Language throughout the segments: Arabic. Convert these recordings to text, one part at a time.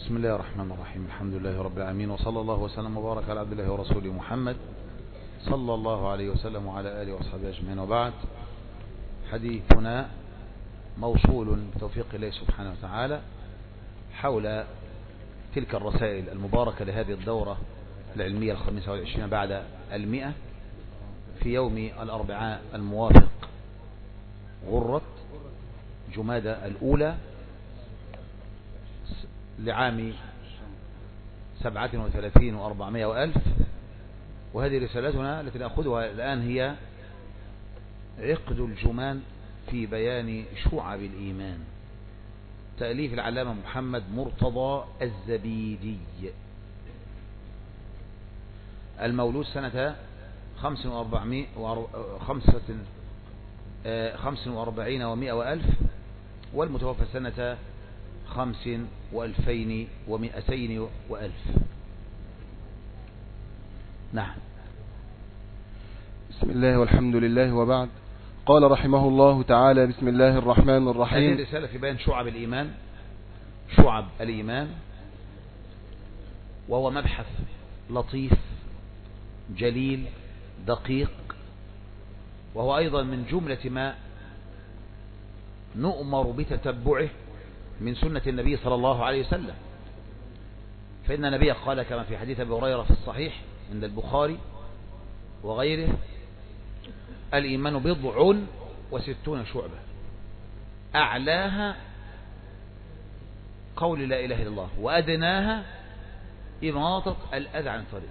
بسم الله الرحمن الرحيم. الحمد لله رب العالمين، وصلى الله وسلم وبارك على عبد الله ورسوله محمد صلى الله عليه وسلم وعلى آله وصحبه أجمعين. وبعد، حديثنا موصول بتوفيق الله سبحانه وتعالى حول تلك الرسائل المباركة لهذه الدورة العلمية 25 بعد 100 في يوم الأربعاء الموافق غرة جمادى الأولى لعام 37 و400 وألف. وهذه رسالتنا التي نأخذها الآن هي عقد الجمان في بيان شعب الإيمان، تأليف العلامة محمد مرتضى الزبيدي، المولود سنة 45 و100 وألف، والمتوفى سنة 52 وألف. نعم. بسم الله والحمد لله وبعد. قال رحمه الله تعالى: بسم الله الرحمن الرحيم. هذه الرسالة في بيان شعب الإيمان، شعب الإيمان، وهو مبحث لطيف جليل دقيق، وهو أيضا من جملة ما نؤمر بتتبعه من سنة النبي صلى الله عليه وسلم. فإن النبي قال كما في حديث أبي هريرة في الصحيح عند البخاري وغيره: الإيمان 60 شعبة، أعلاها قول لا إله إلا الله، وأدناها إماطة الأذى عن الطريق،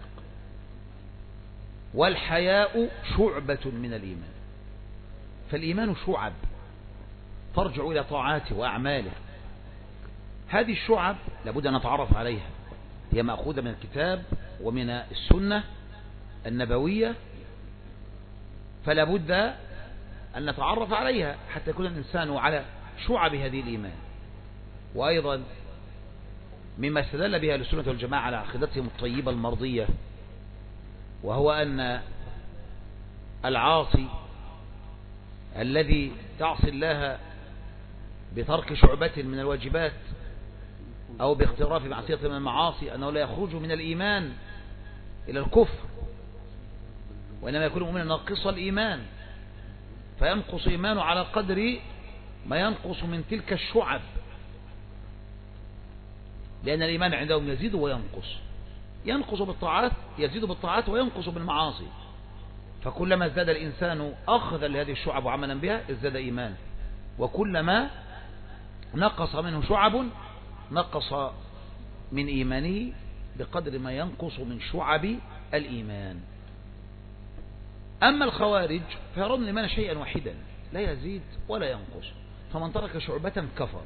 والحياء شعبة من الإيمان. فالإيمان شعب ترجع إلى طاعاته وأعماله. هذه الشعب لابد أن نتعرف عليها، هي مأخوذة من الكتاب ومن السنة النبوية، فلا بد أن نتعرف عليها حتى يكون الإنسان على شعب هذه الإيمان. وأيضا مما استدل بها السنة والجماعة على عقيدتهم الطيبة المرضية، وهو أن العاصي الذي تعصي الله بترك شعبة من الواجبات أو باقتراف معصية من المعاصي أنه لا يخرج من الإيمان إلى الكفر، وإنما يكون مؤمنا ناقص الإيمان، فينقص إيمانه على قدر ما ينقص من تلك الشعب، لأن الإيمان عندهم يزيد وينقص، ينقص بالطاعات، يزيد بالطاعات وينقص بالمعاصي. فكلما ازداد الإنسان أخذا لهذه الشعب وعملا بها ازداد إيمانه، وكلما نقص منه شعب نقص من إيمانه بقدر ما ينقص من شعب الإيمان. أما الخوارج فيرون الإيمان شيئا واحدا لا يزيد ولا ينقص، فمن ترك شعبة كفر.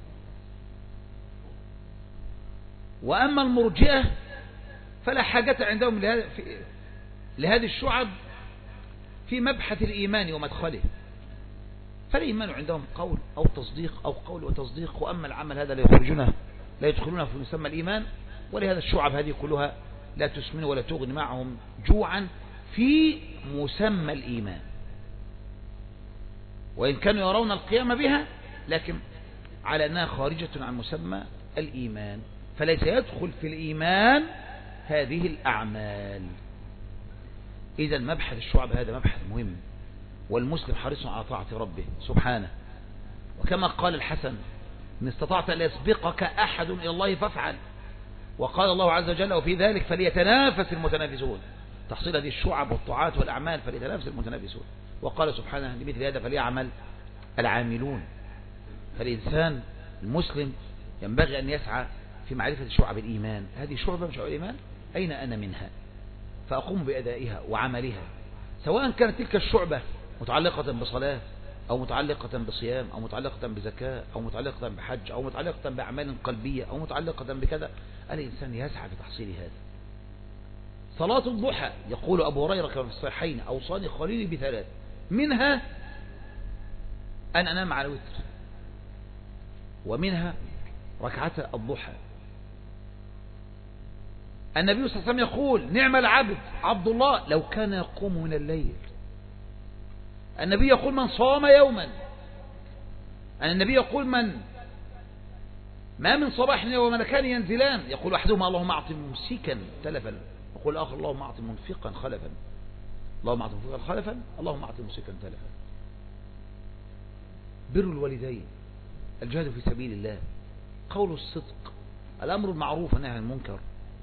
وأما المرجئة فلا حاجة عندهم لهذه الشعب في مبحث الإيمان ومدخله، فالإيمان عندهم قول أو تصديق أو قول وتصديق، وأما العمل هذا لا يدخلونه في مسمى الإيمان. ولهذا الشعب هذه كلها لا تسمن ولا تغني معهم جوعا في مسمى الإيمان، وإن كانوا يرون القيام بها لكن على أنها خارجة عن مسمى الإيمان، فليس يدخل في الإيمان هذه الأعمال. إذا مبحث الشعب هذا مبحث مهم، والمسلم حريص على طاعة ربه سبحانه. وكما قال الحسن: إن استطعت أن يسبقك أحد إلى الله فافعل. وقال الله عز وجل: وفي ذلك فليتنافس المتنافسون. تحصيل هذه الشعب والطاعات والأعمال فليتنافس المتنافسون. وقال سبحانه: لمثل هذا فليعمل العاملون. فالإنسان المسلم ينبغي أن يسعى في معرفة شعب الإيمان. هذه شعبة من شعب الإيمان، أين أنا منها؟ فأقوم بأدائها وعملها، سواء كانت تلك الشعبة متعلقة بصلاة أو متعلقة بصيام أو متعلقة بزكاة أو متعلقة بحج أو متعلقة بأعمال قلبية أو متعلقة بكذا. الإنسان يسعى في تحصيل هذا. صلاة الضحى يقول أبو هريرة كما في الصحيحين: أوصاني خليلي ب3، منها أن أنام على وتر، ومنها ركعتا الضحى. النبي صلى الله عليه وسلم يقول: نعم العبد عبد الله لو كان يقوم من الليل. النبي يقول: من صام يوما. النبي يقول: من ما من صباح وملكان ينزلان يقول أحدهما اللهم أعط ممسكا تلفا، يقول الآخر اللهم أعط منفقا خلفا، اللهم أعط منفقا خلفا، اللهم أعط ممسكا تلفا. بر الوالدين، الجهاد في سبيل الله، قول الصدق، الأمر المعروف والنهي عن المنكر.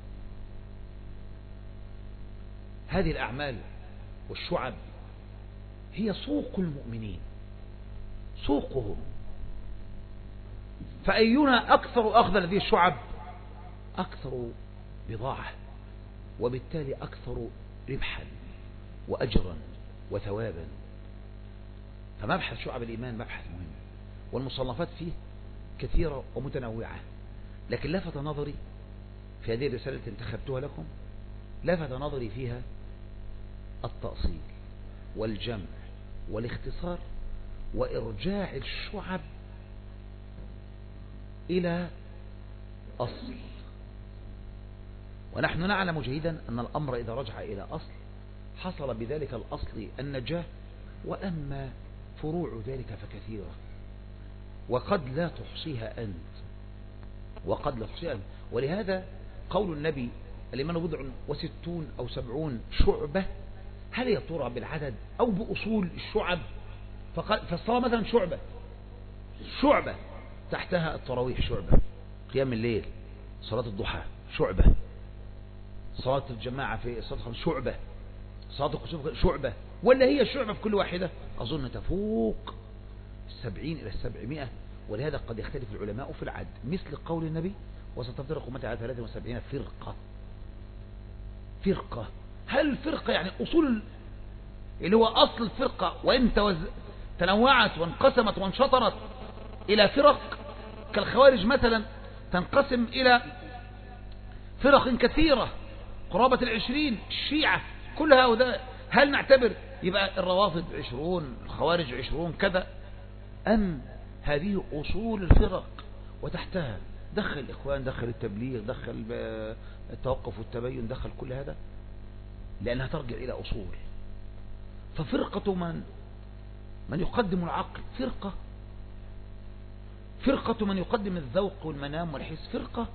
هذه الأعمال والشعب هي سوق المؤمنين، سوقهم. فأينا أكثر أخذ هذه الشعب أكثر بضاعة، وبالتالي أكثر ربحا وأجرا وثوابا. فمبحث شعب الإيمان مبحث مهم، والمصنفات فيه كثيرة ومتنوعة، لكن لفت نظري في هذه الرسالة التي انتخبتها لكم، لفت نظري فيها التأصيل والجمع والاختصار وإرجاع الشعب إلى أصل. ونحن نعلم جيدا أن الأمر إذا رجع إلى أصل حصل بذلك الأصل النجاة، وأما فروع ذلك فكثيرة، وقد لا تحصيها أنت، وقد لا تحصيها أنت. ولهذا قول النبي الإيمان بضع وستون أو 70 شعبة، هل يا ترى بالعدد أو بأصول الشعب؟ فالصلاة مثلا شعبة تحتها التراويح شعبة، قيام الليل، صلاة الضحى شعبة، صلاة الجماعة في صلاة شعبة، صلاة الكسوف شعبة، ولا هي شعبة في كل واحدة؟ أظن تفوق 70 إلى 700. ولهذا قد يختلف العلماء في العد، مثل قول النبي وستفترق أمتي على 73 فرقة. هل الفرقة يعني أصول اللي هو أصل الفرقة، وإن تنوعت وانقسمت وانشطرت إلى فرق كالخوارج مثلا تنقسم إلى فرق كثيرة قرابة 20، الشيعة كل هؤلاء، هل نعتبر يبقى الروافض 20، الخوارج 20 كذا؟ أم هذه أصول الفرق وتحتها دخل الإخوان، دخل التبليغ، دخل التوقف والتبين، دخل كل هذا، لأنها ترجع إلى أصول. ففرقة من يقدم العقل فرقة من يقدم الذوق والمنام والحس فرقة.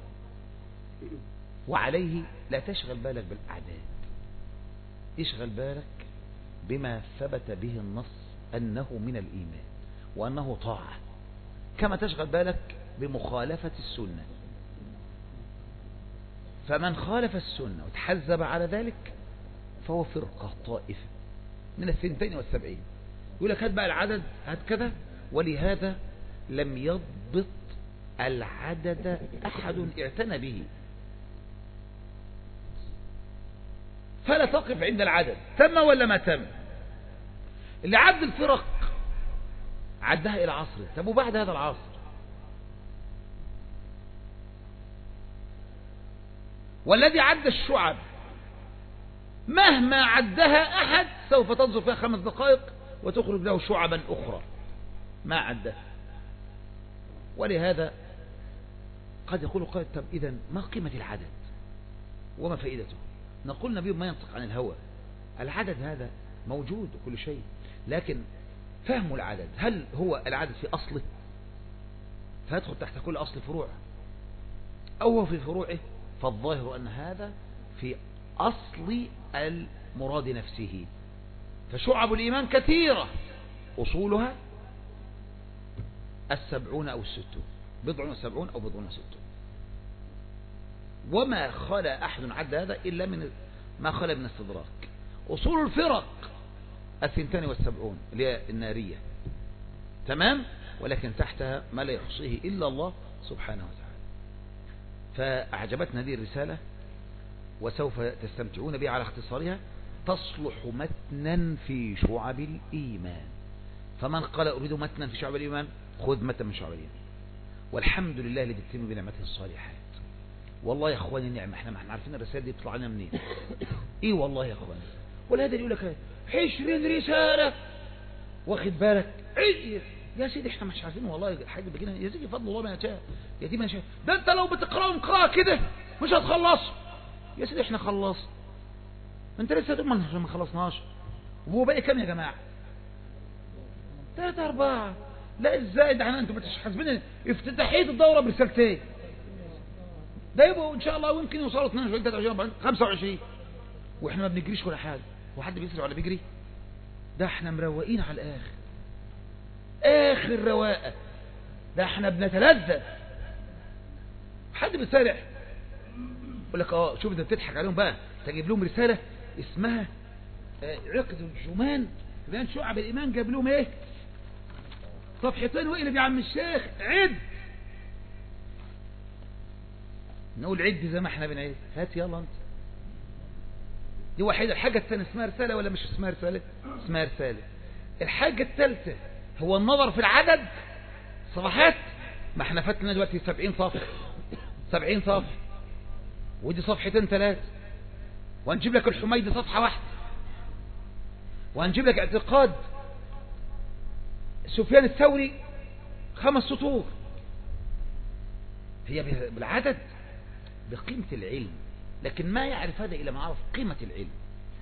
وعليه لا تشغل بالك بالأعداد، اشغل بالك بما ثبت به النص أنه من الإيمان وأنه طاعة، كما تشغل بالك بمخالفة السنة. فمن خالف السنة وتحزب على ذلك فهو فرقة طائفة من 72. يقول لك هات بقى العدد، هات كذا. ولهذا لم يضبط العدد أحد اعتنى به، فلا تقف عند العدد تم ولا ما تم. اللي عد الفرق عدها إلى عصر، طب وبعد هذا العصر والذي عد الشعب مهما عدها أحد سوف تنظر فيها 5 دقائق وتخرج له شعبا أخرى ما عدها. ولهذا قد يقول قائل طب إذن ما قيمة العدد وما فائدته؟ نقول نبي ما ينطق عن الهوى، العدد هذا موجود وكل شيء، لكن فهم العدد، هل هو العدد في أصله فيدخل تحت كل أصل فروع، أو هو في فروعه؟ فالظاهر أن هذا في أصل المراد نفسه. فشعب الإيمان كثيرة، أصولها 70 أو 60، 70 أو 60. وما خلا أحد عد هذا إلا من ما خلا من استدراك. أصول الفرق 72 اللي هي النارية، تمام، ولكن تحتها ما لا يحصيه إلا الله سبحانه وتعالى. فأعجبتنا هذه الرسالة وسوف تستمتعون بها على اختصارها، تصلح متنا في شعب الإيمان. فمن قال أريد متنا في شعب الإيمان خذ متن من شعب الإيمان. والحمد لله الذي تتم بنعمته الصالحات. والله يا اخواني النعمة، احنا ما احنا عارفين الرسالة دي بتطلع لنا منين. ايه والله يا اخواني، ولا يقول لك 20 رسالة واخد بالك يا سيدي احنا مش عارفين والله حاجة بكده، يا سيدي فضل الله ما يشاء يا ما يشاء. ده انت لو بتقراهم قراءة كده مش هتخلص يا سيدي. احنا خلص، انت لسه تقول ما خلصناش. وهو باقي كام يا جماعة؟ 3 4. لا ازاي ده احنا انتوا حاسبين افتتاحيه الدوره برسالتين، ده يبقوا ان شاء الله ويمكن يوصلوا 22 23 24 25 واحنا ما بنجريش ولا حاجه. هو حد بيسرع ولا بيجري؟ ده احنا مروقين على الاخر، اخر رواقه، ده احنا بنتلذذ. حد بيسرع يقول لك شوف انت بتضحك عليهم بقى، تجيب لهم رساله اسمها عقد الجمان بيان شعب الايمان، جاب لهم ايه صفحتين واقلب يا عم الشيخ عد. نقول عد زي ما احنا بنعد، هات يلا انت. دي واحده. الحاجه الثانيه اسمها رساله ولا مش اسمها رساله؟ اسمها رساله. الحاجه الثالثه هو النظر في العدد صفحات. ما احنا فاتنا دلوقتي 70 صفحه، 70 صفحه، ودي صفحتين 3، وهنجيب لك الحميدي صفحه واحده، وهنجيب لك اعتقاد سفيان الثوري 5 سطور. هي بالعدد بقيمة العلم، لكن ما يعرف هذا إلا ما عرف قيمة العلم.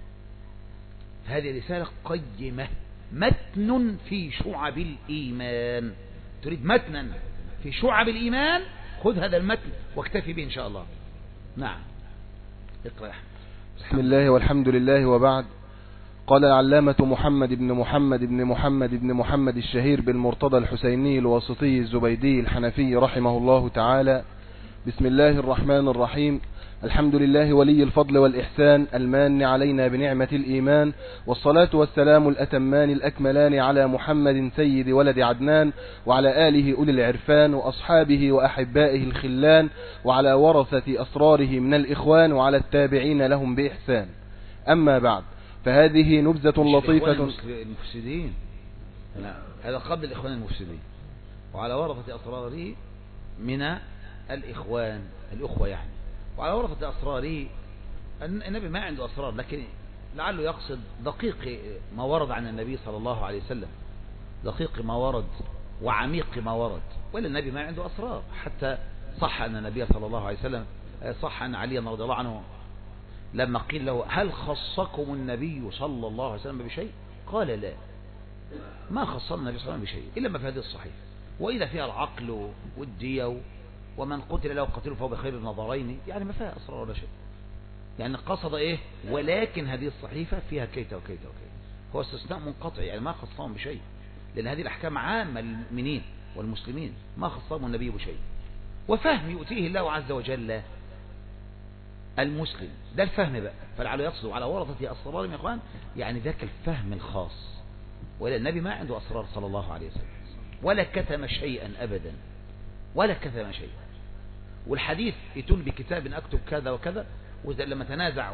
هذه رسالة قيمة، متن في شعب الإيمان. تريد متنا في شعب الإيمان، خذ هذا المتن واكتفي به إن شاء الله. نعم اقرأ. بسم الله والحمد لله وبعد. قال العلامة محمد بن محمد الشهير بالمرتضى الحسيني الواسطي الزبيدي الحنفي رحمه الله تعالى: بسم الله الرحمن الرحيم. الحمد لله ولي الفضل والإحسان المان علينا بنعمة الإيمان، والصلاة والسلام الأتمان الأكملان على محمد سيد ولد عدنان، وعلى آله أولي العرفان، وأصحابه وأحبائه الخلان، وعلى ورثة أسراره من الإخوان، وعلى التابعين لهم بإحسان. أما بعد، فهذه نبذة لطيفة. المفسدين، لا هذا قبل الإخوان المفسدين، وعلى ورثة أسراره من الإخوان، الأخوة يعني، وعلى ورثة أسراره. النبي ما عنده أسرار، لكن لعله يقصد دقيق ما ورد عن النبي صلى الله عليه وسلم، دقيق ما ورد وعميق ما ورد. ولا النبي ما عنده أسرار، حتى صح أن النبي صلى الله عليه وسلم، صح أن علي رضي الله عنه لما قيل له هل خصكم النبي صلى الله عليه وسلم بشيء؟ قال لا، ما خصنا النبي صلى الله عليه وسلم بشيء إلا ما في هذه الصحيفة، وإذا فيها العقل والدية، ومن قتل له قتله فهو بخير النظرين، يعني ما فيها أسرار ولا شيء. يعني قصد إيه؟ ولكن هذه الصحيفة فيها كيت وكيت وكيت. هو استثناء منقطع، يعني ما خصهم بشيء، لأن هذه الأحكام عامة للمؤمنين والمسلمين، ما خصهم النبي بشيء. وفهم يؤتيه الله عز وجل المسلم، ده الفهم بقى. فلعله يقصد على ورثة أسرارهم يا إخوان، يعني ذاك الفهم الخاص. ولا النبي ما عنده أسرار صلى الله عليه وسلم، ولا كتم شيئا أبدا، ولا كتم شيئا. والحديث يتون بكتاب أكتب كذا وكذا، ولما تنازع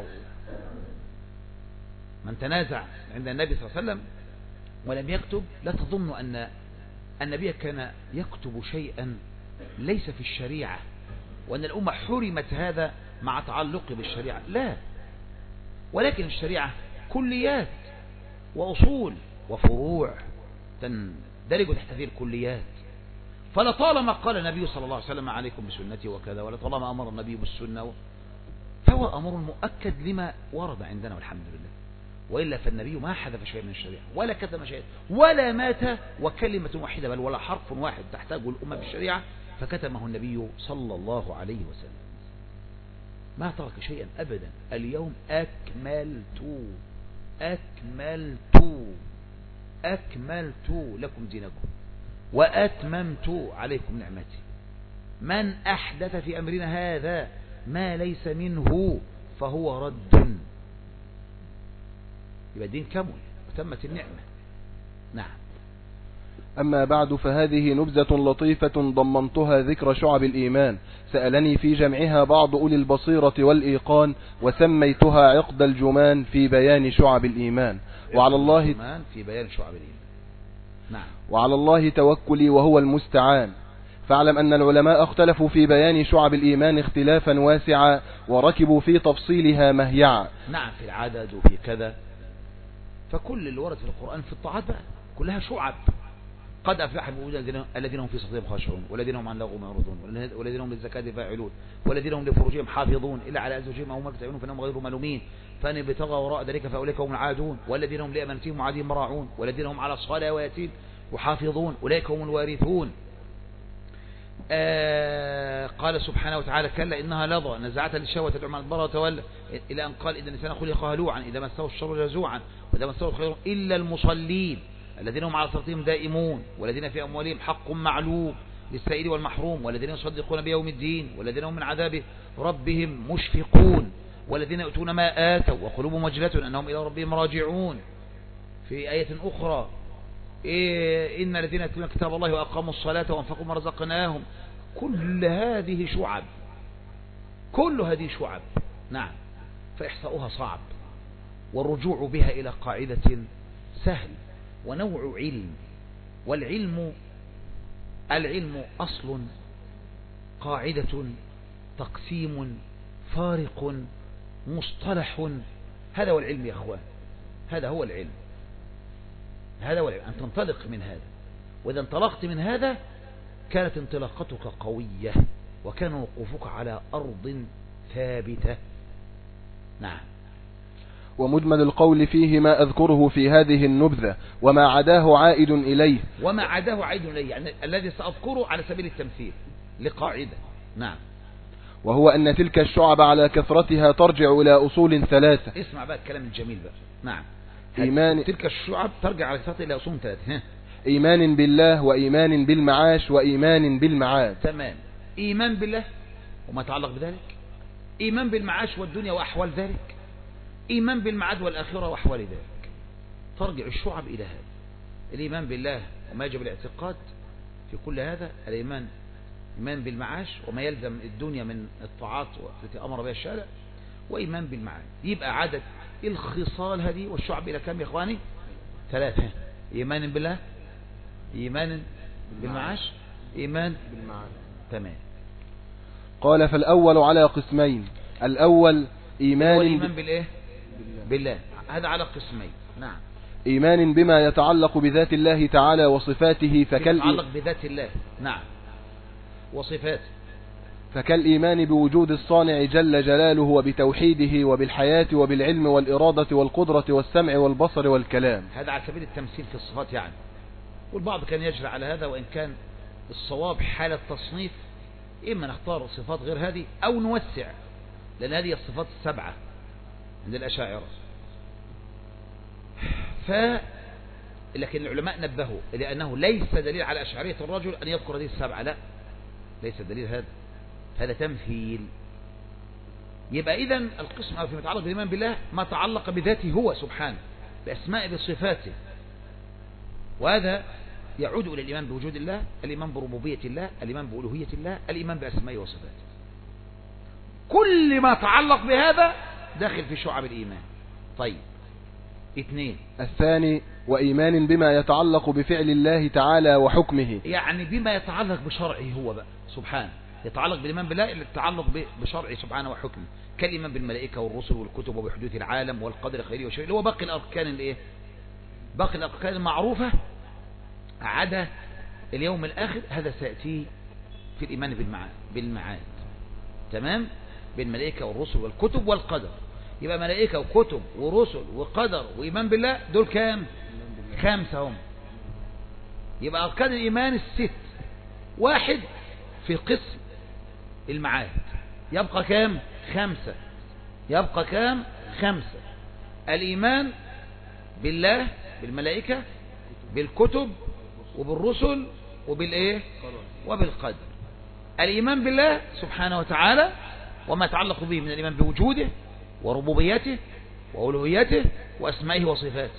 من تنازع عند النبي صلى الله عليه وسلم ولم يكتب، لا تظن أن النبي كان يكتب شيئا ليس في الشريعة، وأن الأمة حرمت هذا مع تعلقه بالشريعة، لا. ولكن الشريعة كليات وأصول وفروع تندرج تحت هذه الكليات. فلطالما قال النبي صلى الله عليه وسلم عليكم بسنتي وكذا، ولطالما أمر النبي بالسنة، فهو أمر مؤكد لما ورد عندنا والحمد لله. وإلا فالنبي ما حذف شيء من الشريعة ولا كتم شيء ولا مات وكلمة واحدة بل ولا حرف واحد تحتاجه الأمة بالشريعة فكتمه النبي صلى الله عليه وسلم. ما ترك شيئا أبدا. اليوم أكملت لكم دينكم وأتممت عليكم نعمتي. من أحدث في أمرنا هذا ما ليس منه فهو رد. يبقى الدين كمل وتمت النعمة. نعم. أما بعد، فهذه نبذة لطيفة ضمنتها ذكر شعب الإيمان، سألني في جمعها بعض أولي البصيرة والإيقان، وسميتها عقد الجمان في بيان شعب الإيمان. وعلى الله في بيان شعب الإيمان. نعم. وعلى الله توكلي وهو المستعان. فاعلم أن العلماء اختلفوا في بيان شعب الإيمان اختلافا واسعا، وركبوا في تفصيلها مهيعا. نعم، في العدد وفي كذا. فكل اللي ورد في القرآن في الطاعات بقى كلها شعب. قد أفلح المؤمنون الذين هم في صلاتهم خاشعون، والذين هم عن اللغو معرضون، والذين هم للزكاة فاعلون، والذين هم لفروجهم حافظون إلا على أزواجهم أو ما ملكت أيمانهم فإنهم غير ملومين، فإن ابتغوا وراء ذلك فأولئك هم العادون، والذين هم لأمانتهم وعهدهم راعون، والذين هم على صلواتهم يحافظون أولئك هم الوارثون. قال سبحانه وتعالى كلا إنها لظى نزعة للشهوة تدعو من أدبر وتولى إلى أن قال إن الإنسان خلق هلوعا إذا مسه الشر جزوعا وإذا مسه الخير إلا المصلين الذين هم على صلاتهم دائمون والذين في أموالهم حق معلوم للسائل والمحروم والذين يصدقون بيوم الدين والذين هم من عذاب ربهم مشفقون والذين يؤتون ما آتوا وقلوبهم وجلة أنهم إلى ربهم راجعون. في آية أخرى إن الذين يتلون كتاب الله وأقاموا الصلاة وأنفقوا ما رزقناهم كل هذه شعب نعم، فإحصاؤها صعب والرجوع بها إلى قاعدة سهل ونوع علم. العلم أصل قاعدة تقسيم فارق مصطلح. هذا هو العلم يا أخوان، هذا هو العلم أن تنطلق من هذا، وإذا انطلقت من هذا كانت انطلاقتك قوية وكان وقوفك على أرض ثابتة. نعم. ومجمل القول فيه ما أذكره في هذه النبذة وما عداه عائد إليه يعني الذي سأذكره على سبيل التمثيل لقاعدة. نعم. وهو أن تلك الشعب على كثرتها ترجع إلى أصول ثلاثة. اسمع بقى الكلام الجميل بقى. نعم. تلك الشعب ترجع على كثرتها إلى أصول ثلاثة. إيمان بالله وإيمان بالمعاش وإيمان بالمعاد. تمام. إيمان بالله وما يتعلق بذلك، إيمان بالمعاش والدنيا وأحوال ذلك، إيمان بالمعاد والآخرة وأحوال ذلك. ترجع الشعب إلى هذا الإيمان بالله وما يجب الاعتقاد في كل هذا، الإيمان بالمعاش وما يلزم الدنيا من الطاعات التي أمر بها الشارع، وإيمان بالمعاد. يبقى عدد الخصال هذه والشعب إلى كم يا إخواني؟ 3. إيمان بالله، إيمان بالمعاش، إيمان بالمعاد. تمام. قال فالأول على قسمين. الأول إيمان بالإيه؟ بالله. هذا على قسمين. نعم. إيمان بما يتعلق بذات الله تعالى وصفاته يتعلق بذات الله. نعم. وصفاته. فكالإيمان بوجود الصانع جل جلاله وبتوحيده وبالحياة وبالعلم والإرادة والقدرة والسمع والبصر والكلام. هذا على سبيل التمثيل في الصفات يعني. والبعض كان يجري على هذا، وإن كان الصواب حالة تصنيف إما نختار صفات غير هذه أو نوسع، لأن هذه الصفات 7 عند الأشاعرة. لكن العلماء نبهوا لأنه ليس دليل على أشعرية الرجل أن يذكر هذه 7. لا، ليس دليل هذا تمثيل. يبقى إذن القسم فيما يتعلق بالإيمان بالله ما تعلق بذاته هو سبحانه بأسماء بصفاته، وهذا يعود إلى الإيمان بوجود الله، الإيمان بربوبية الله، الإيمان بألوهية الله، الإيمان بأسمائه وصفاته. كل ما تعلق بهذا داخل في شعب الإيمان. طيب 2. الثاني وإيمان بما يتعلق بفعل الله تعالى وحكمه، يعني بما يتعلق بشرعه هو بقى سبحانه. يتعلق بالإيمان بالله اللي يتعلق بشرعه سبحانه وحكمه، كالإيمان بالملائكة والرسل والكتب وبحدوث العالم والقدر خيره وشره، اللي هو باقي الأركان باقي الأركان المعروفة عدا اليوم الآخر. هذا سيأتي في الإيمان بالمعاد. تمام. بالملائكة والرسل والكتب والقدر. يبقى ملائكة وكتب ورسل وقدر وإيمان بالله، دول كام؟ 5 هم. يبقى أركان الإيمان 6. 1 في قسم المعاد يبقى كام؟ 5. يبقى كام؟ 5. الإيمان بالله، بالملائكة، بالكتب وبالرسل وبالإيه؟ وبالقدر. الإيمان بالله سبحانه وتعالى وما يتعلق به من الإيمان بوجوده وربوبيته وألوهيته وأسمائه وصفاته.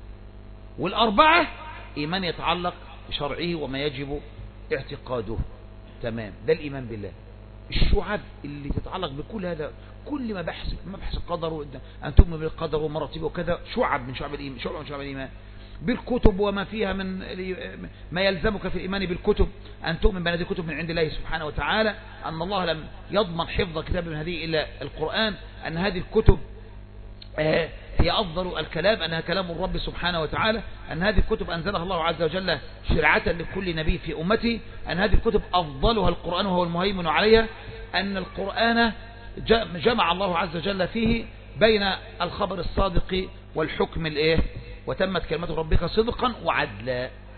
4 إيمان يتعلق بشرعه وما يجب اعتقاده. تمام. ده الإيمان بالله. الشعب اللي تتعلق بكل هذا، كل مبحث القدر، أن تؤمن بالقدر ومراتبه وكذا، شعب من شعب الإيمان. بالكتب وما فيها من ما يلزمك في الإيمان بالكتب، أن تؤمن بأن هذه الكتب من عند الله سبحانه وتعالى، أن الله لم يضمن حفظ كتاب من هذه إلا القرآن، أن هذه الكتب هي أفضل الكلام، أنها كلام الرب سبحانه وتعالى، أن هذه الكتب أنزلها الله عز وجل شرعة لكل نبي في أمته، أن هذه الكتب أفضلها القرآن وهو المهيمن عليها، أن القرآن جمع الله عز وجل فيه بين الخبر الصادق والحكم وتمت كلمة ربك صدقا وعدلا.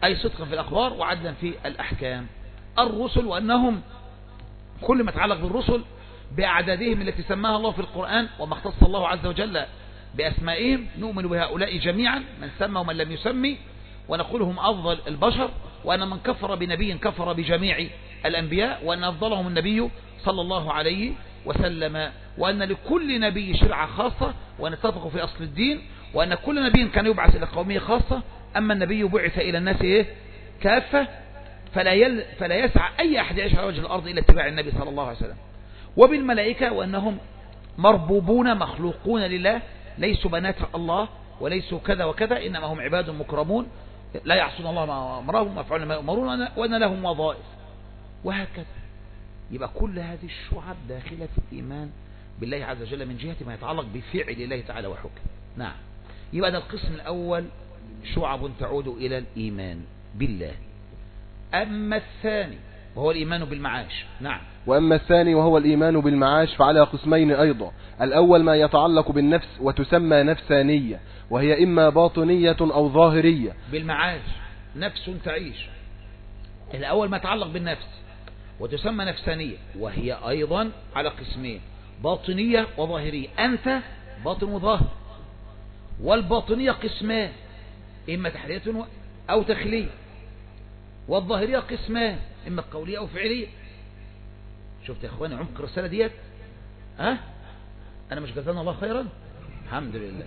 أي صدقا في الأخبار وعدلا في الأحكام. الرسل وأنهم كل ما يتعلق بالرسل بأعدادهم التي سماها الله في القرآن وما اختص الله عز وجل بأسمائهم، نؤمن بهؤلاء جميعا من سمى ومن لم يسمي، ونقول هم أفضل البشر، وأن من كفر بنبي كفر بجميع الأنبياء، وأن أفضلهم النبي صلى الله عليه وسلم، وأن لكل نبي شرعة خاصة، وأن اتفقوا في أصل الدين، وأن كل نبي كان يبعث إلى قومه خاصة، أما النبي بعث إلى الناس كافة، فلا يسعى أي أحد يعيش على وجه الأرض إلى اتباع النبي صلى الله عليه وسلم. وبالملائكة وأنهم مربوبون مخلوقون لله، ليسوا بنات الله وليسوا كذا وكذا، إنما هم عباد مكرمون لا يعصون الله ما أمرهم ويفعلون ما يؤمرون، وأن لهم وظائف، وهكذا. يبقى كل هذه الشعب داخلة في الإيمان بالله عز وجل من جهة ما يتعلق بفعل الله تعالى وحكمه. نعم، يبقى ده القسم الأول، شعب تعود إلى الإيمان بالله. أما الثاني وهو الإيمان بالمعاش. نعم. وأما الثاني وهو الإيمان بالمعاش فعلى قسمين أيضا. الأول ما يتعلق بالنفس وتسمى نفسانية، وهي إما باطنية أو ظاهرية. بالمعاش نفس تعيش. الأول ما يتعلق بالنفس وتسمى نفسانية، وهي أيضا على قسمين، باطنية وظاهرية. أنت باطن وظاهر، والباطنية قسمان، إما تحلية أو تخلية، والظاهرية قسمان، إما قولية أو فعلية. شفت يا إخواني عمق الرسالة ديت؟ أنا مش جزانا الله خيرا؟ الحمد لله.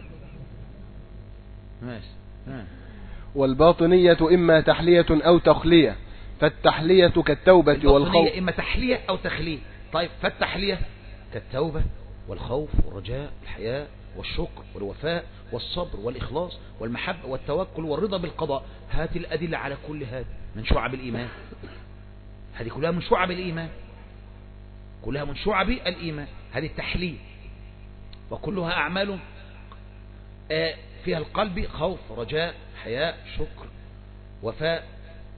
ماشي. والباطنية إما تحلية أو تخلية، فالتحلية كالتوبة والخوف. إما تحلية أو تخلية. طيب، فالتحلية كالتوبة والخوف والرجاء والحياء والشكر والوفاء والصبر والإخلاص والمحبة والتوكل والرضا بالقضاء. هذه الأدلة على كل هذا من شعب الإيمان. هذه كلها من شعب الإيمان، كلها من شعب الإيمان. هذه التحلية، وكلها أعمال فيها القلب، خوف رجاء حياء شكر وفاء،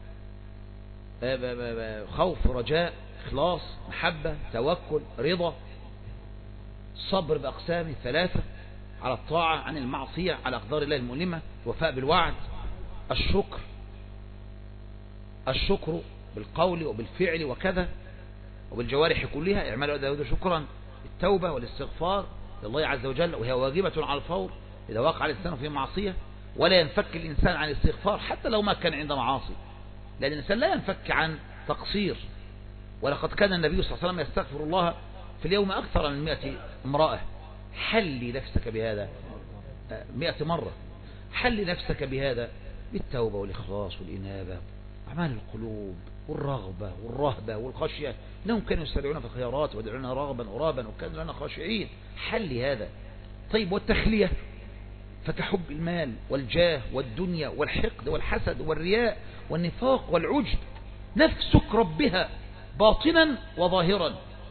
خوف رجاء إخلاص محبة توكل رضا، صبر بأقسامه الثلاثة، على الطاعة عن المعصية على أقدار الله المؤلمة، وفاء بالوعد، الشكر بالقول وبالفعل وكذا وبالجوارح كلها، اعمال آل داود شكرا، التوبة والاستغفار لله عز وجل، وهي واجبة على الفور إذا وقع الإنسان في معصية، ولا ينفك الإنسان عن الاستغفار حتى لو ما كان عند معاصي، لأن الإنسان لا ينفك عن تقصير. ولقد كان النبي صلى الله عليه وسلم يستغفر الله في اليوم أكثر من 100 امرأة. حل نفسك بهذا 100 مرة، حل نفسك بهذا بالتوبة والإخلاص والإنابة، أعمال القلوب والرغبة والرهبة والخشية، إنهم كانوا يسرعون في الخيارات ويدعون رغبا ورهبا وكانوا لنا خاشعين. حل هذا. طيب، والتخلية فكحب المال والجاه والدنيا والحقد والحسد والرياء والنفاق والعجب، نفسك ربها باطنا وظاهرا.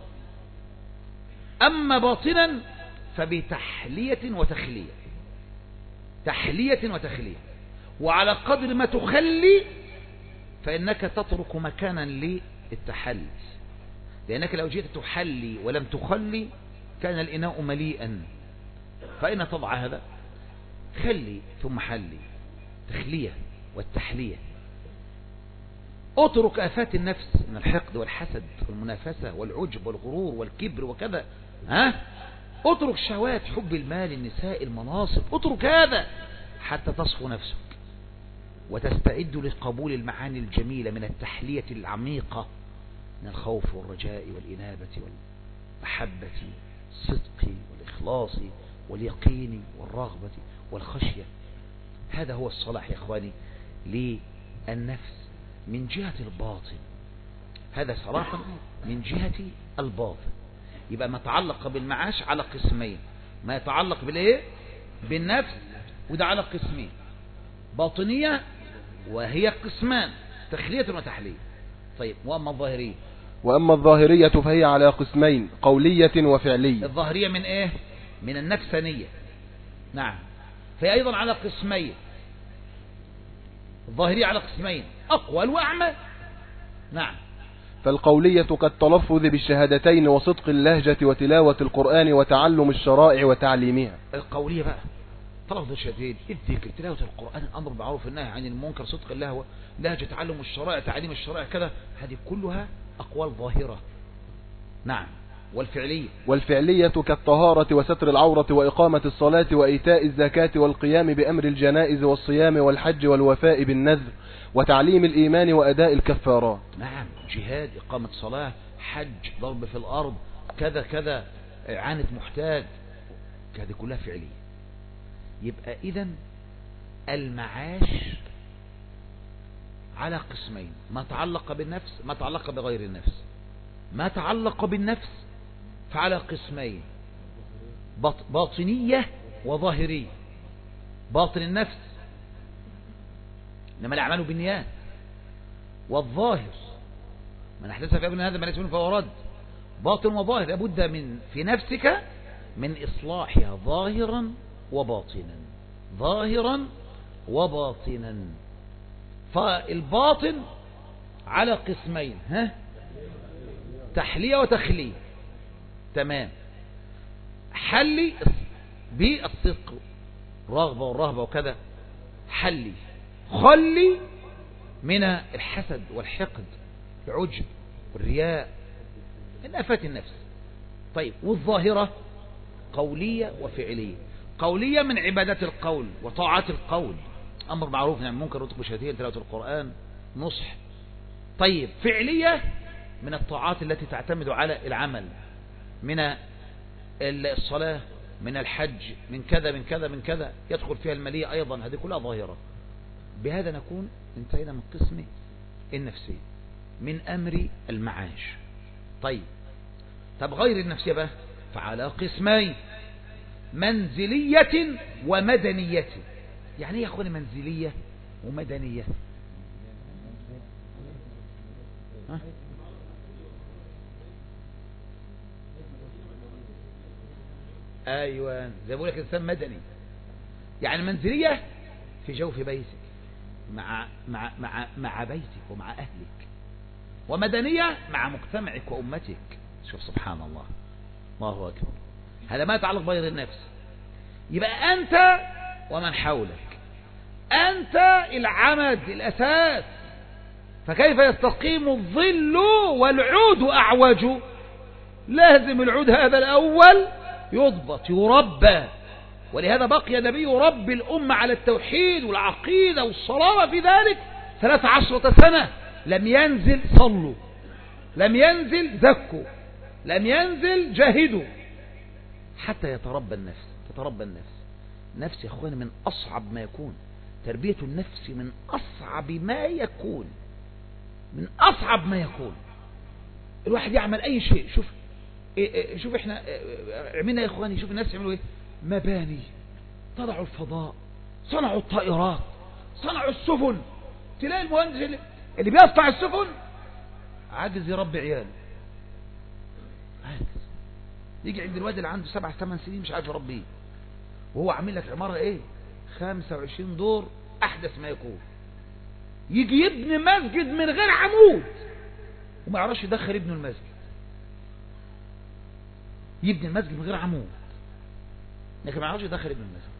أما باطنا فبتحلية وتخلية، تحلية وتخلية، وعلى قدر ما تخلي فإنك تترك مكانا للتحلي، لأنك لو جئت تحلي ولم تخلي كان الإناء مليئا، فأين تضع هذا؟ خلي ثم حلي، تخلية والتحلية. اترك آفات النفس من الحقد والحسد والمنافسة والعجب والغرور والكبر وكذا، اترك شهوات حب المال النساء المناصب، اترك هذا حتى تصفو نفسك وتستعد لقبول المعاني الجميلة من التحلية العميقة من الخوف والرجاء والإنابة والمحبة والصدق والإخلاص واليقين والرغبة والخشية. هذا هو الصلاح يا إخواني للنفس من جهة الباطن، هذا صراحة من جهة الباطن. يبقى ما يتعلق بالمعاش على قسمين، ما يتعلق بالإيه؟ بالنفس، وده على قسمين، باطنية وهي قسمان، تخلية وتحلية. طيب، وأما الظاهرية؟ وأما الظاهرية فهي على قسمين، قولية وفعلية. الظاهرية من إيه؟ من النفسانية. نعم، فهي أيضا على قسمين، الظاهرية على قسمين، أقوال وأعمال. نعم. فالقولية كالتلفظ بالشهادتين وصدق اللهجة وتلاوة القرآن وتعلم الشرائع وتعليمها. القولية بقى طلب الشهادتين، الذكر، تلاوة القرآن، الأمر بالمعروف والنهي عن المنكر، صدق اللهو، لهجة تعلم الشرائع، تعليم الشرائع كذا، هذه كلها أقوال ظاهرة. نعم. والفعلية كالطهارة وستر العورة وإقامة الصلاة وإيتاء الزكاة والقيام بأمر الجنائز والصيام والحج والوفاء بالنذر وتعليم الإيمان وأداء الكفارات. نعم، جهاد، إقامة صلاة، حج، ضرب في الأرض، كذا كذا، إعانة محتاج، هذه كلها فعلية. يبقى إذن المعاش على قسمين: ما تعلق بالنفس، ما تعلق بغير النفس. ما تعلق بالنفس فعلى قسمين: باطنية وظاهرية. باطن النفس إنما الأعمال بالنيات، والظاهر من أحدث في أمرنا هذا ما ليس منه فهو رد. باطن وظاهر، لابد من في نفسك من إصلاحها ظاهرا وباطنا، ظاهرا وباطنا. فالباطن على قسمين: تحلية وتخلية. تمام. حلي بالصدق، رغبة والرهبة وكذا، حلي. خلي من الحسد والحقد، العجب والرياء، من آفات النفس. طيب، والظاهرة قولية وفعلية. قولية من عبادات القول وطاعات القول، أمر معروف نهي عن المنكر، نطق بالشهادتين، تلاوة القرآن، نصح. طيب، فعلية من الطاعات التي تعتمد على العمل، من الصلاة، من الحج، من كذا من كذا من كذا، يدخل فيها المالية أيضا، هذه كلها ظاهرة. بهذا نكون انتهينا من قسم النفسية، من أمر المعاش. طيب غير النفسية بقى فعلى قسمين: منزلية ومدنية. يعني ايه يا اخواني منزلية ومدنية؟ ايوه، زي ما بقول لك الانسان مدني. يعني منزلية في جوف بيتك، مع بيتك ومع اهلك، ومدنية مع مجتمعك وامتك. شوف سبحان الله، الله اكبر. هذا ما يتعلق بغير النفس. يبقى انت ومن حولك، انت العمد الاساس، فكيف يستقيم الظل والعود اعوج؟ لازم العود هذا الاول يضبط يربى. ولهذا بقي النبي يربي الأمة على التوحيد والعقيدة والصلاة في ذلك 13 سنة. لم ينزل صلوا، لم ينزل زكوا، لم ينزل جاهدوا، حتى يتربى النفس. تتربى النفس. نفس يا أخواني من أصعب ما يكون. تربية النفس من أصعب ما يكون، من أصعب ما يكون. الواحد يعمل أي شيء. شوف احنا عملنا يا اخواني، شوف الناس يعملوا ايه: مباني، طلعوا الفضاء، صنعوا الطائرات، صنعوا السفن. تلاقي المهندس اللي بيصنع السفن عاجز يربي عياله، عاجز. يجي عند الواد اللي عنده 7-8 سنين مش عارف يربيه، وهو عامل لك عمارة ايه 25 دور احدث ما يكون. يجي يبني مسجد من غير عمود وما يعرفش يدخل ابنه المسجد. يبني المسجد من غير عمود لكن ما يعرفش يدخل ابن المسجد.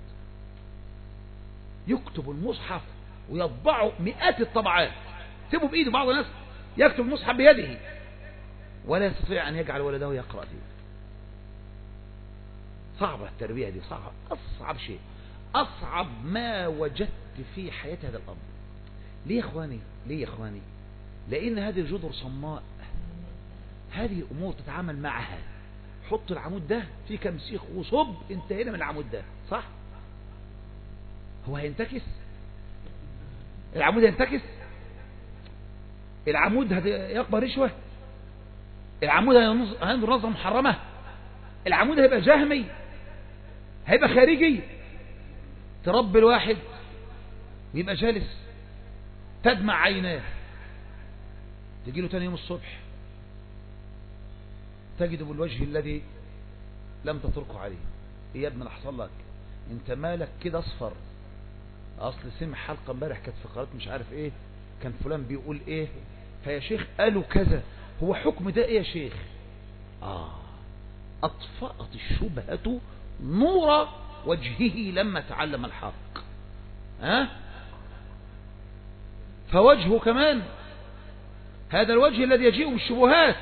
يكتب المصحف ويطبعه مئات الطبعات، سيبه بإيده. بعض الناس يكتب المصحف بيده ولا يستطيع أن يجعل ولده يقرأ فيه. صعبة التربية دي، صعبة، أصعب شيء، أصعب ما وجدت في حياة هذا الأمر. ليه يا إخواني؟ ليه يا إخواني؟ لأن هذه الجذر صماء، هذه أمور تتعامل معها. حط العمود ده في كم سيخ وصب، انتهينا من العمود ده، صح؟ هو هينتكس؟ العمود هينتكس؟ العمود هيقبل رشوة؟ العمود هينظر نظرة محرمة؟ العمود هيبقى جهمي؟ هيبقى خارجي؟ تربي الواحد ويبقى جالس تدمع عيناه، تجي له تاني يوم الصبح تجد بالوجه الذي لم تتركه عليه. ايه يا ابني اللي حصل لك؟ انت مالك كده اصفر؟ اصل سمع حلقه امبارح كانت في قناه مش عارف ايه، كان فلان بيقول ايه، فيا شيخ قالوا كذا، هو حكم ده ايه يا شيخ؟ اطفأت الشبهة نور وجهه لما تعلم الحق. فوجهه كمان هذا الوجه الذي يجيء بالشبهات.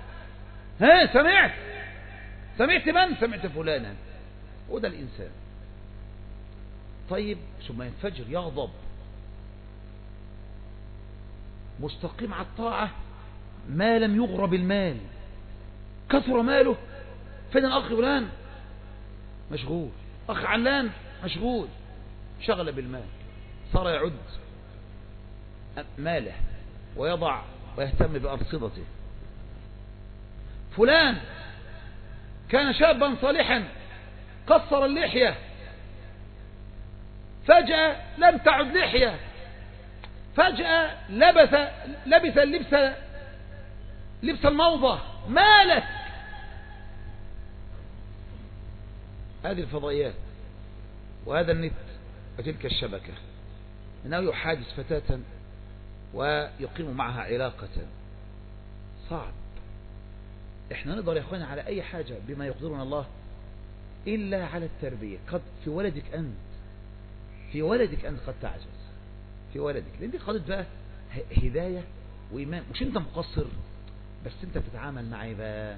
سمعت من؟ سمعت فلانا. وده الإنسان. طيب ثم ينفجر، يغضب، مستقيم على الطاعة ما لم يغرب المال، كثر ماله. فين الأخ فلان؟ مشغول. أخ علان مشغول، شغل بالمال، صار يعد ماله ويضع ويهتم بأرصدته. فلان كان شابا صالحا قصر اللحية، فجأة لم تعد لحية، فجأة لبس لبس الموضة. مالك؟ هذه الفضائيات وهذا النت وتلك الشبكة، إنه يحادث فتاة ويقيم معها علاقة. صعب. احنا نقدر يا اخوانا على اي حاجة بما يقدرنا الله الا على التربية. قد في ولدك انت قد تعجز في ولدك، لان دي قضية بقى هداية وايمان. مش انت مقصر، بس انت بتتعامل معي بقى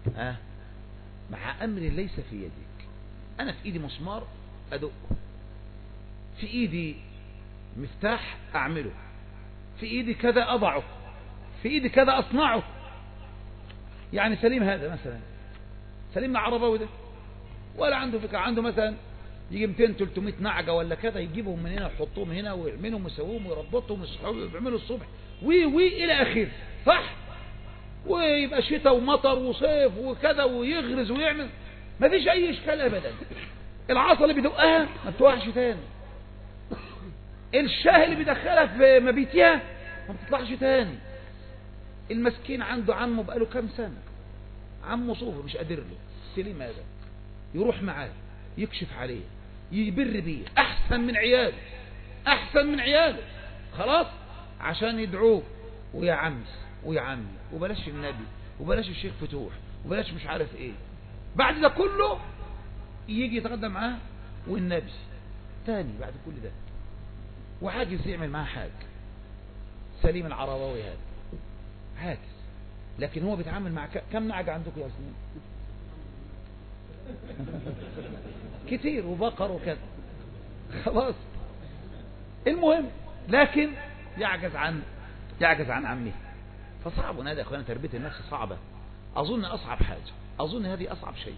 مع امر ليس في يدك. انا في ايدي مسمار ادقه، في ايدي مفتاح اعمله، في ايدي كذا اضعه، في ايدي كذا اصنعه. يعني سليم هذا مثلا، سليم العرباوي ده ولا عنده فكرة، عنده مثلا يجي 200-300 نعجة ولا كذا، يجيبهم من هنا ويحطوهم هنا ويعملهم ويسووهم ويربطهم ويعملوا الصبح الى اخره، صح؟ ويبقى شتاء ومطر وصيف وكذا ويغرز ويعمل، ما فيش اي اشكال ابدا. العصا اللي بيدقها ما بتوقعش تاني، الشاه اللي بيدخلها في مبيتها ما بتطلعش تاني. المسكين عنده عمه بقاله كام سنة، عمه صوفه مش قادر له، سليم هذا يروح معاه يكشف عليه يبر بيه، احسن من عياله خلاص، عشان يدعوه ويا عمي وبلاش النبي وبلاش الشيخ فتوح وبلاش مش عارف ايه. بعد ده كله يجي يتغدى معاه والنبي تاني بعد كل ده، وعاجز يعمل معاه حاجة. سليم العرباوي هذا عاجز، لكن هو بيتعامل مع كم نعجة عندكم يا سنين؟ كتير، وبقر وكذا، خلاص. المهم لكن يعجز عن عمه. فصعب. ونادى يا اخوانا تربية النفس صعبة. اظن اصعب حاجة، اظن هذه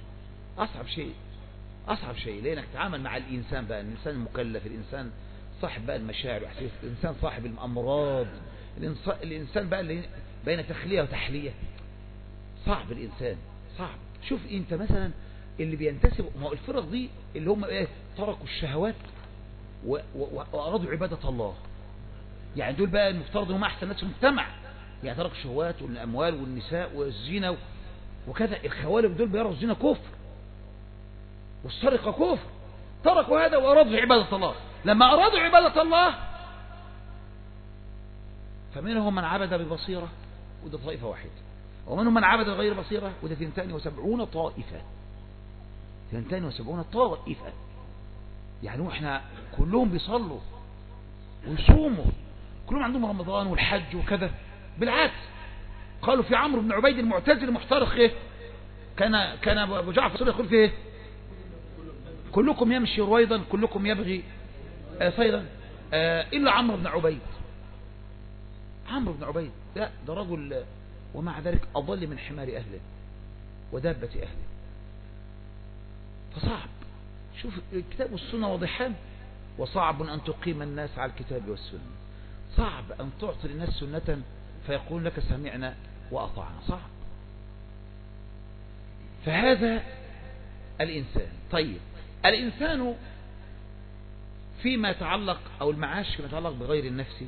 اصعب شيء لانك تتعامل مع الانسان بقى، الانسان المكلف، الانسان صاحب بقى المشاعر واحاسيس، الانسان صاحب الامراض، الانسان بقى اللي بين تخلية وتحلية. صعب الانسان، صعب. شوف انت مثلا اللي بينتسب، ما هو الفرق دي اللي هم ايه، تركوا الشهوات وارادوا عبادة الله. يعني دول بقى المفترض انهم احسن ناس في المجتمع، يعني تركوا الشهوات والاموال والنساء والزنا وكذا. الخوالف دول بيروا الزنا كفر والسرقة كفر، تركوا هذا وارادوا عبادة الله. لما ارادوا عبادة الله فمنهم من عبد ببصيرة وده طائفة واحدة، ومنهم من عبد بغير بصيرة وده 72 طائفة. 72 طائفة. يعني احنا كلهم بيصلوا ويصوموا، كلهم عندهم رمضان والحج وكذا. بالعكس قالوا في عمرو بن عبيد المعتزل المحترق ايه، كان ابو جعفر يقول فيه ايه، كلكم يمشي رويضا كلكم يبغي صيدا الا عمرو بن عبيد. عمرو بن عبيد ده رجل ومع ذلك أضل من حمار أهله ودابة أهله. فصعب. شوف الكتاب والسنة واضحان، وصعب أن تقيم الناس على الكتاب والسنة. صعب أن تعطي للناس سنة فيقول لك سمعنا وأطعنا. صعب. فهذا الإنسان. طيب الإنسان فيما يتعلق أو المعاش فيما يتعلق بغير النفس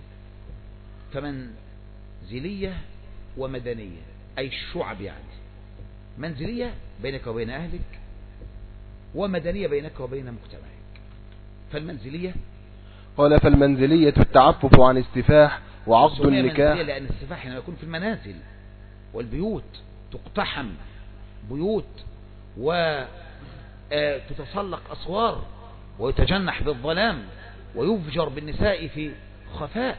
فمنزلية ومدنية، أي الشعب. يعني منزلية بينك وبين أهلك، ومدنية بينك وبين مجتمعك. فالمنزلية قال فالمنزلية التعفف عن السفاح وعقد النكاح، لأن السفاح هنا يكون في المنازل والبيوت، تقتحم بيوت وتتسلق أسوار ويتجنح بالظلام ويفجر بالنساء في خفاء.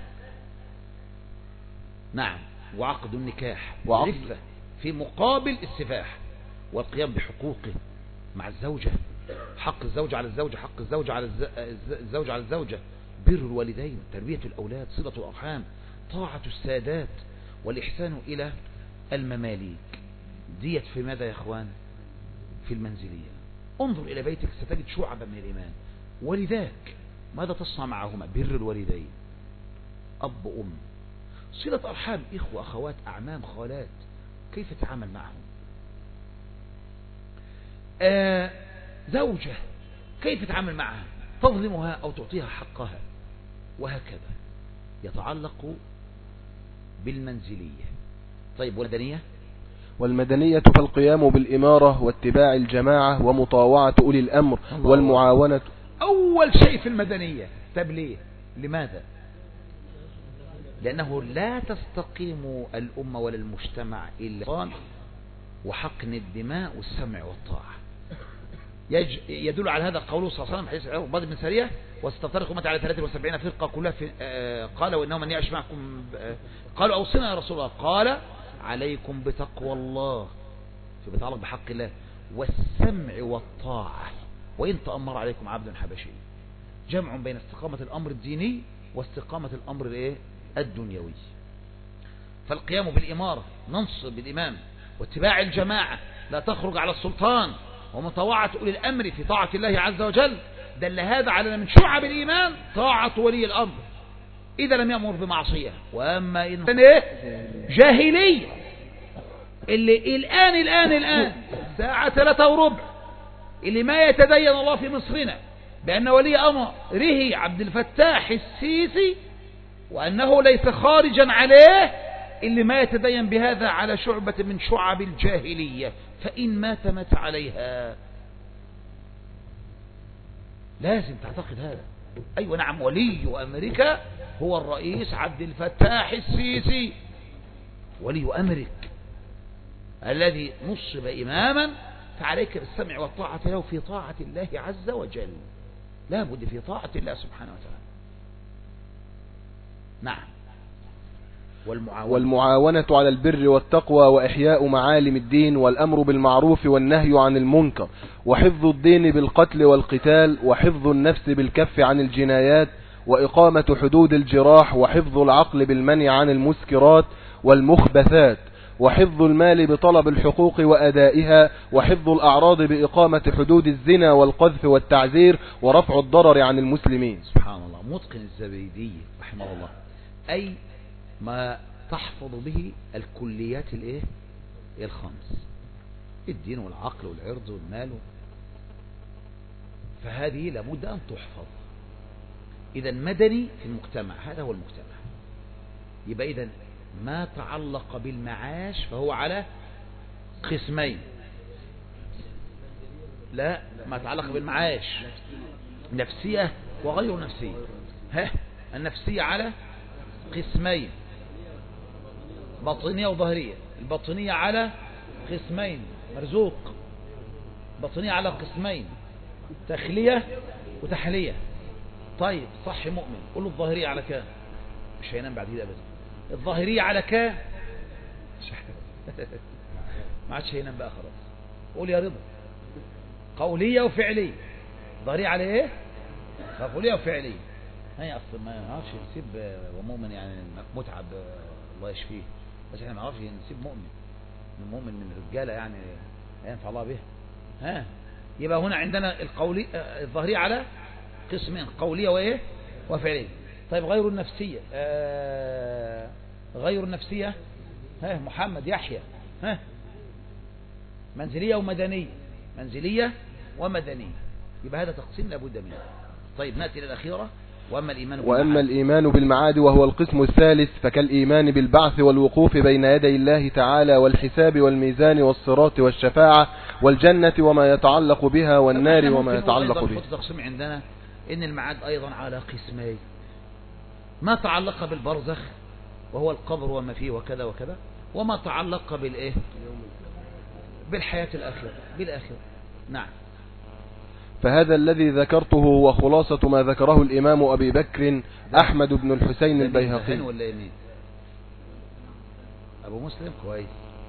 نعم. وعقد النكاح رفة في مقابل السفاح، والقيام بحقوقه مع الزوجة، حق الزوج على الزوجة، حق الزوج على الزوج على الزوجة، بر الوالدين، تربية الأولاد، صلة الأرحام، طاعة السادات، والإحسان إلى المماليك. ديت في ماذا يا أخوان؟ في المنزلية. انظر إلى بيتك ستجد شعبا من الإيمان. ولذاك ماذا تصنع معهما؟ بر الوالدين، أب أم، صلة أرحام، إخوة أخوات أعمام خالات، كيف تتعامل معهم؟ زوجة كيف تتعامل معها؟ تظلمها أو تعطيها حقها، وهكذا يتعلق بالمنزلية. طيب والمدنية؟ والمدنية فالقيام بالإمارة واتباع الجماعة ومطاوعة أولي الأمر والمعاونة. أول شيء في المدنية. طيب ليه؟ لماذا؟ لأنه لا تستقيم الأمة ولا المجتمع إلا وحقن الدماء والسمع والطاعة. يدل على هذا قوله صلى الله عليه وسلم حديث عبادة بن سارية: وستفترق أمتي على 73 فرقة كلها في قال وإنه من يعش معكم. قالوا أوصنا يا رسول الله. قال: عليكم بتقوى الله، فبيتعلق بحق الله، والسمع والطاعة، وإن تأمر عليكم عبد حبشي. جمع بين استقامة الأمر الديني واستقامة الأمر الدنيوي. فالقيام بالإمارة، ننصب الإمام، واتباع الجماعة، لا تخرج على السلطان، ومطاوعة أولي الأمر في طاعة الله عز وجل، دل هذا على من شعب الإيمان طاعة ولي الأمر إذا لم يأمر بمعصية. وأما إن جاهلية اللي الآن ساعة 3:15 اللي ما يتدين الله في مصرنا بأن ولي أمره عبد الفتاح السيسي وأنه ليس خارجا عليه، اللي ما يتدين بهذا على شعبة من شعب الجاهلية، فإن مات عليها. لازم تعتقد هذا. أيوة نعم، ولي أمريكا هو الرئيس عبد الفتاح السيسي، ولي أمرك الذي نصب إماما، فعليك بالسمع والطاعة له في طاعة الله عز وجل. لا بد في طاعة الله سبحانه وتعالى. نعم. والمعاونة على البر والتقوى وإحياء معالم الدين، والأمر بالمعروف والنهي عن المنكر، وحفظ الدين بالقتل والقتال، وحفظ النفس بالكف عن الجنايات، وإقامة حدود الجراح، وحفظ العقل بالمنع عن المسكرات والمخبثات، وحفظ المال بطلب الحقوق وأدائها، وحفظ الأعراض بإقامة حدود الزنا والقذف والتعزير، ورفع الضرر عن المسلمين. سبحان الله. متقن الزبيدي رحمه الله، أي ما تحفظ به الكليات الخمس: الدين والعقل والعرض والمال. فهذه لابد أن تحفظ. إذا مدني في المجتمع، هذا هو المجتمع. يبقى إذا ما تعلق بالمعاش فهو على قسمين. لا، ما تعلق بالمعاش نفسية وغير نفسية. النفسية على قسمين: باطنية وظاهرية. الباطنية على قسمين: مرزوق. باطنية على قسمين: تخلية وتحلية. طيب صح مؤمن، قول له الظاهرية على كام؟ مش هينام بعد كده أبدا. الظاهرية على كام؟ ما عادش هينام بقى خلاص. قول يا رضا. قولية وفعلية. الظاهرية على ايه؟ قولية وفعلية. هي اصلا ما يعرفش نسيب ومؤمن، يعني متعب الله يشفيه، بس احنا ما نعرفش نسيب مؤمن. المؤمن من الرجاله يعني ينفع الله به. يبقى هنا عندنا الظاهرية على قسمين: قولية وفعلية. طيب غير النفسية، غير النفسية محمد يحيى، منزلية ومدنية. منزلية ومدنية. يبقى هذا تقسيم لابد منه. طيب نأتي للأخيرة: وأما الإيمان بالمعاد وهو القسم الثالث، فكالإيمان بالبعث والوقوف بين يدي الله تعالى، والحساب والميزان والصراط والشفاعة والجنة وما يتعلق بها، والنار وما يتعلق بها. تقسيم عندنا إن المعاد أيضا على قسمين: ما تعلق بالبرزخ وهو القبر وما فيه وكذا وكذا، وما تعلق بالحياة الآخرة بالآخرة. نعم. فهذا الذي ذكرته هو خلاصة ما ذكره الإمام أبي بكر أحمد بن الحسين البيهقي. ولا يمين أبو مسلم كويس.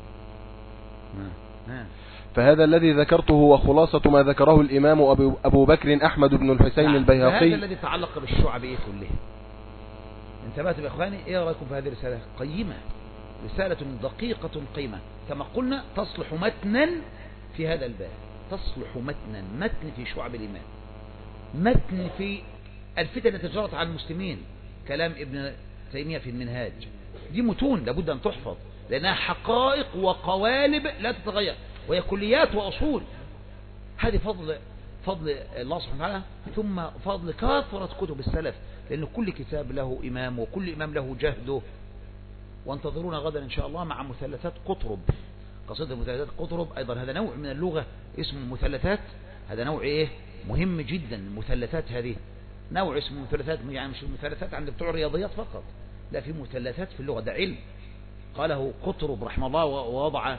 فهذا الذي ذكرته هو خلاصة ما ذكره الإمام أبو بكر أحمد بن الحسين البيهقي. هذا الذي يتعلق بالشعب كله. انتبهتوا يا إخواني؟ إيه رأيكم في هذه الرسالة؟ قيمة، رسالة دقيقة قيمة، كما قلنا تصلح متنا في هذا الباب، تصلح متن في شعب الإيمان، متن في الفتن التي جرت على المسلمين، كلام ابن تيمية في المنهاج. دي متون لابد أن تحفظ، لأنها حقائق وقوالب لا تتغير، وهي كليات وأصول. هذه فضل الله سبحانه وتعالى، ثم فضل كثرة كتب السلف، لأن كل كتاب له إمام، وكل إمام له جهده. وانتظرونا غدا إن شاء الله مع مثلثات قطرب، قصيدة مثلثات قطرب أيضا. هذا نوع من اللغة اسمه المثلثات، هذا نوع مهم جدا. المثلثات هذه نوع اسمه مثلثات، يعني مش المثلثات عند بتوع الرياضيات فقط، لا، في مثلثات في اللغة، ده علم قاله قطرب رحمه الله، ووضع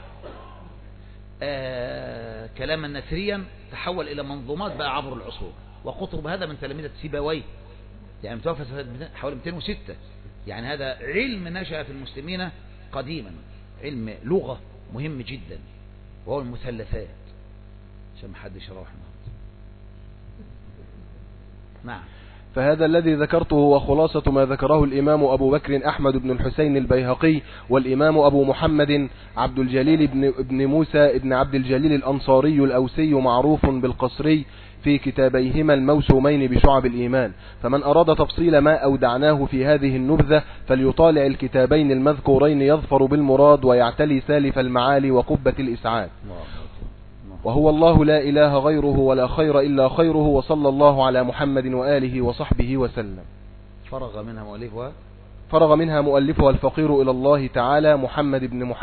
كلاما نثريا تحول إلى منظومات بقى عبر العصور. وقطرب هذا من تلاميذ سيبويه، يعني متوفى حوالي 206. يعني هذا علم نشأ في المسلمين قديما، علم لغة مهم جدا، وهو المثلثات، عشان محدش يروح النهارده. نعم. فهذا الذي ذكرته هو خلاصة ما ذكره الإمام أبو بكر أحمد بن الحسين البيهقي، والإمام أبو محمد عبد الجليل بن موسى بن عبد الجليل الأنصاري الأوسي، معروف بالقصري، في كتابيهما الموسومين بشعب الإيمان. فمن أراد تفصيل ما أودعناه في هذه النبذة فليطالع الكتابين المذكورين يظفر بالمراد، ويعتلي سالف المعالي وقبة الإسعاد. وهو الله لا إله غيره ولا خير إلا خيره، وصلى الله على محمد وآله وصحبه وسلم. فرغ منها مؤلفها الفقير إلى الله تعالى محمد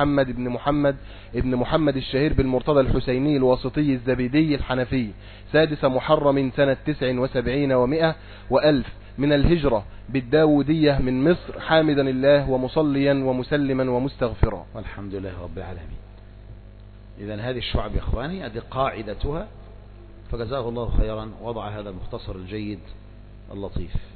بن محمد الشهير بالمرتضى الحسيني الواسطي الزبيدي الحنفي، 6 محرم سنة 79 و100 وألف من الهجرة بالداودية من مصر، حامدا الله ومصليا ومسلما ومستغفرا. والحمد لله رب العالمين. إذن هذه الشعب يا إخواني، هذه قاعدتها، فجزاه الله خيرا وضع هذا المختصر الجيد اللطيف.